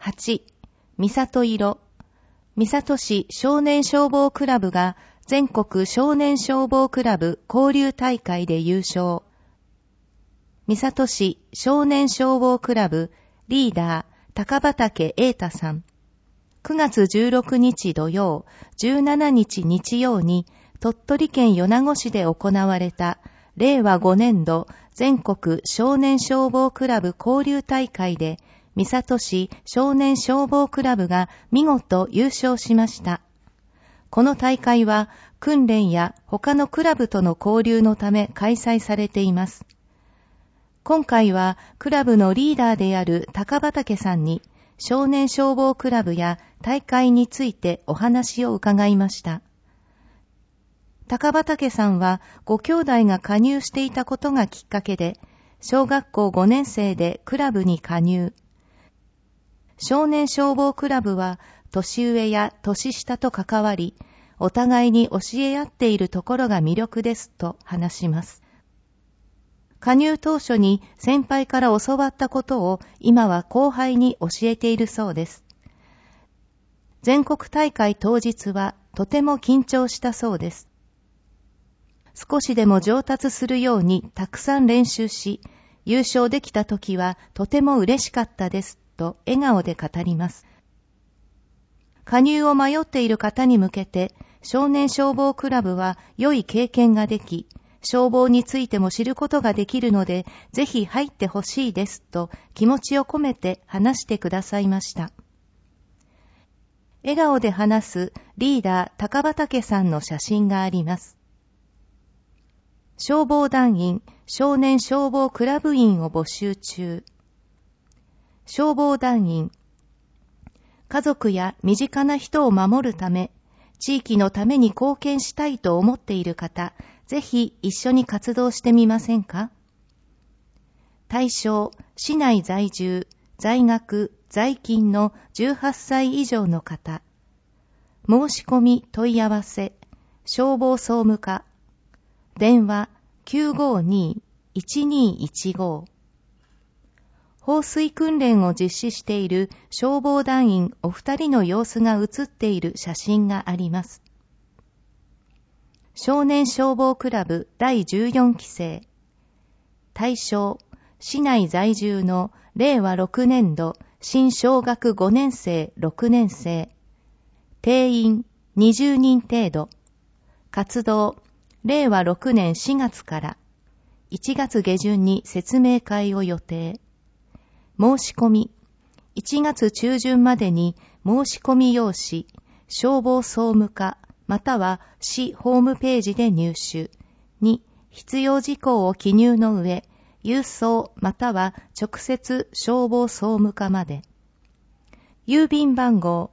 8、三郷色。三郷市少年消防クラブが全国少年消防クラブ交流大会で優勝。三郷市少年消防クラブリーダー高畠瑛太さん。9月16日土曜、17日日曜に鳥取県米子市で行われた令和5年度全国少年消防クラブ交流大会で三郷市少年消防クラブが見事優勝しました。この大会は訓練や他のクラブとの交流のため開催されています。今回はクラブのリーダーである高畠さんに少年消防クラブや大会についてお話を伺いました。高畠さんはご兄弟が加入していたことがきっかけで、小学校5年生でクラブに加入。少年消防クラブは年上や年下と関わり、お互いに教え合っているところが魅力ですと話します。加入当初に先輩から教わったことを今は後輩に教えているそうです。全国大会当日はとても緊張したそうです。少しでも上達するようにたくさん練習し、優勝できた時はとても嬉しかったですと笑顔で語ります。加入を迷っている方に向けて、少年消防クラブは良い経験ができ、消防についても知ることができるので、ぜひ入ってほしいですと気持ちを込めて話してくださいました。笑顔で話すリーダー高畠さんの写真があります。消防団員、少年消防クラブ員を募集中。消防団員、家族や身近な人を守るため、地域のために貢献したいと思っている方、ぜひ一緒に活動してみませんか？対象、市内在住、在学、在勤の18歳以上の方。申し込み問い合わせ、消防総務課。電話 952-1215。放水訓練を実施している消防団員お二人の様子が写っている写真があります。少年消防クラブ第14期生。対象、市内在住の令和6年度新小学5年生6年生。定員20人程度。活動、令和6年4月から1月下旬に説明会を予定。申し込み、1月中旬までに申し込み用紙、消防総務課または市ホームページで入手に必要事項を記入の上、郵送または直接消防総務課まで。郵便番号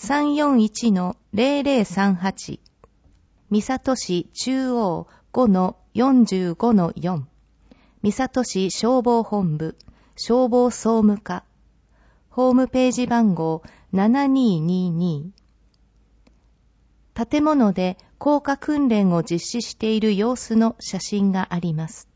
341-0038 三郷市中央 5-45-4 三郷市消防本部消防総務課ホームページ番号7222。建物で降下訓練を実施している様子の写真があります。